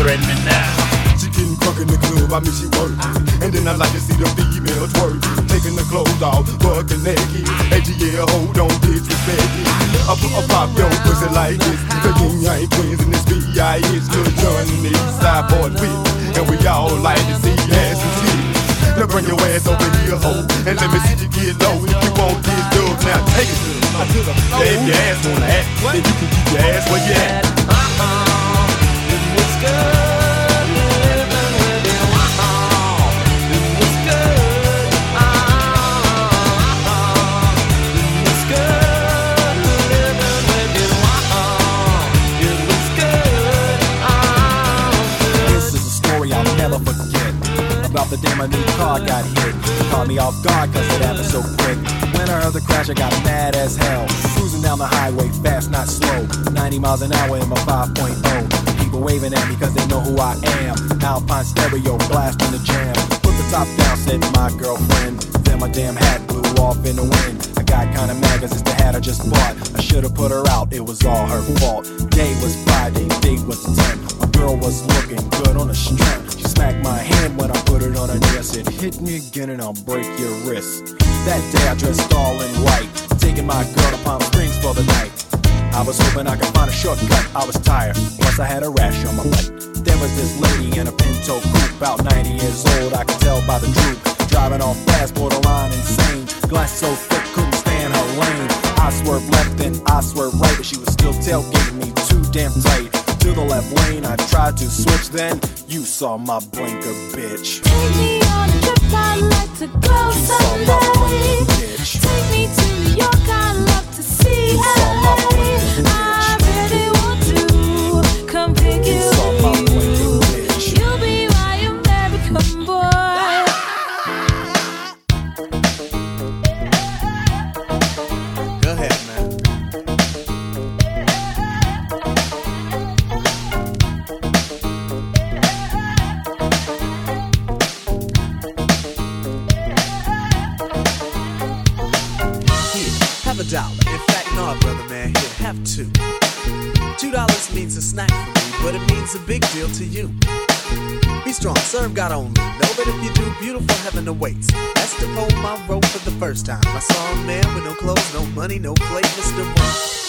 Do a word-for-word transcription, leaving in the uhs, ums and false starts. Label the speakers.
Speaker 1: threaten me now.
Speaker 2: She getting crunk in the club, I mean she work. And then I like to see the female twerk. Taking the clothes off, bucking naked. A G L, hold on, disrespect it. I put a pop your pussy like this. The king ain't twins in this B I S. Lil Jon and the side boy with. And we all like to see ass and titties. Now bring your ass over here, ho, and let me see you get low. If you want this dub, now take it to the floor. If your ass wanna act, then you can keep your ass where you at.
Speaker 3: Uh-uh, it was good living with you. Uh-uh, it was good. Uh-uh, it was good living with you. Uh-uh, it was good. Uh-uh,
Speaker 4: this is a story I'll never forget. About the day my new car got hit. Caught me off guard cause it happened so quick. When I heard the crash I got mad as hell. Cruising down the highway fast, not slow. ninety miles an hour in my five point oh. People waving at me cause they know who I am. Alpine stereo blasting the jam. Put the top down, said my girlfriend. Then my damn hat blew off in the wind. I got kinda mad cause it's the hat I just bought. I should've put her out, it was all her fault. Day was Friday, date was the tenth. My girl was looking good on the strength. She smacked my hand when I put it on her knee. I said, hit me again and I'll break your wrist. That day I dressed all in white, taking my girl to Palm Springs for the night. I was hoping I could find a shortcut, I was tired, plus I had a rash on my butt. There was this lady in a Pinto coupe, about ninety years old, I could tell by the droop. Driving on fast, borderline insane, glass so thick, couldn't stand her lane. I swerved left and I swerved right, but she was still tailgating me too damn tight. To the left lane, I tried to switch, then you saw my blinker, bitch.
Speaker 5: Take me on a trip, I'd like to go
Speaker 4: You saw my blinker,
Speaker 5: someday.
Speaker 4: bitch.
Speaker 5: Take me to New York, I'd love to see
Speaker 4: You saw my blinker,
Speaker 5: I
Speaker 4: bitch.
Speaker 5: really want to come pick
Speaker 4: You
Speaker 5: you
Speaker 4: saw my
Speaker 5: up.
Speaker 4: blinker, bitch.
Speaker 5: You'll be my American boy.
Speaker 6: Go ahead, man. Have a dollar. In fact, no, brother man, here, have two. Two dollars means a snack for me, but it means a big deal to you. Be strong, serve God only. Know that if you do, beautiful heaven awaits. That's the poem I wrote for the first time. I saw a man with no clothes, no money, no plate, Mister Wayne.